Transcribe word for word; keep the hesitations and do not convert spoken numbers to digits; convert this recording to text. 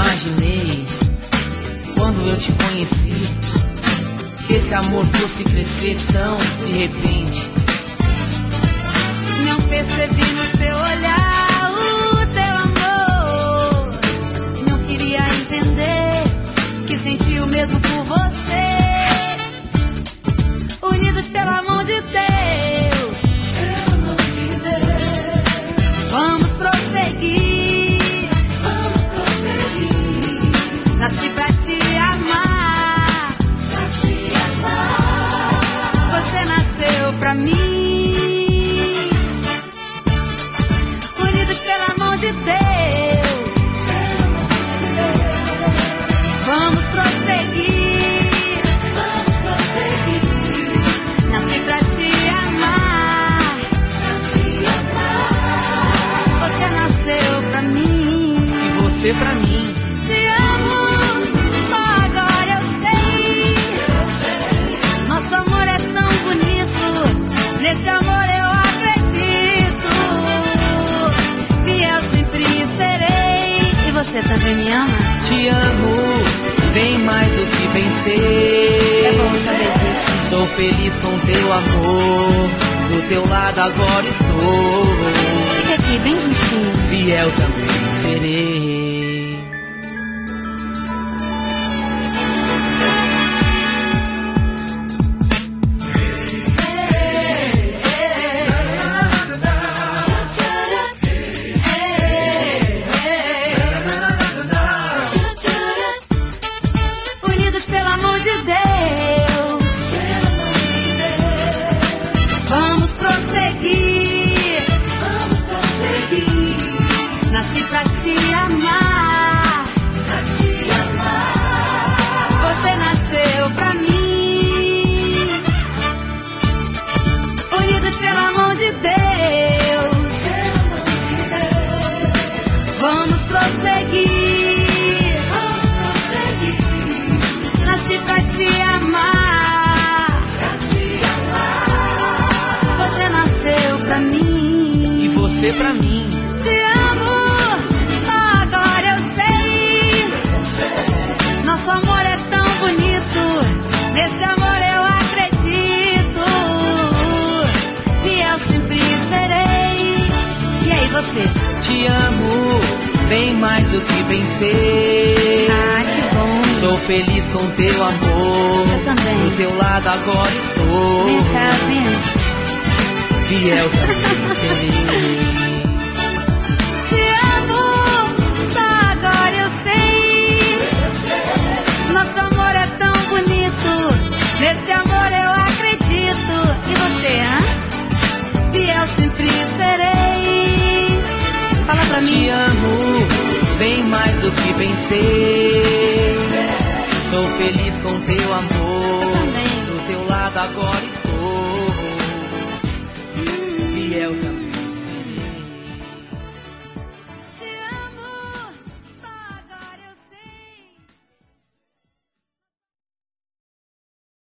imaginei, quando eu te conheci, que esse amor fosse crescer tão de repente. Não percebi no teu olhar o teu amor. Não queria entender que senti o mesmo por você. Unidos pela mão de Deus, vamos prosseguir. Vamos prosseguir. Nasci pra te amar. Pra te amar. Você nasceu pra mim. Unidos pela mão de Deus, vamos prosseguir. Vamos prosseguir. Nasci pra te amar. Pra te amar. Você nasceu pra mim. E você pra mim. Te amo, só agora eu sei. Nosso amor é tão bonito. Nesse amor eu acredito. Fiel sempre serei. E você também me ama? Te amo, bem mais do que vencer. É bom saber disso. Sou feliz com teu amor. Do teu lado agora estou. Fica aqui bem juntinho. Fiel também serei. Unidos pela mão de Deus, vamos prosseguir. Vamos prosseguir. Nasci pra te amar. Pra te amar. Você nasceu pra mim. Unidos pela mão de Deus, vamos prosseguir. Vamos prosseguir. Nasci pra te amar. Pra te amar. Você nasceu pra mim. E você pra mim. Te amo, só agora eu sei. Nosso amor é tão bonito. Nesse amor eu acredito. Fiel sempre serei. E aí você? Te amo, bem mais do que vencer. Ah, que bom. Sou feliz com teu amor. Eu também. Do teu lado agora estou. Vem cá, vem. Fiel também serei. Te amo, só agora eu sei. Nosso amor é tão bonito. Nesse amor eu acredito. E você, hã? Fiel sempre serei. Fala pra mim. Te amo, bem mais do que vencer. Sou feliz com teu amor. Eu também. Do teu lado agora estou.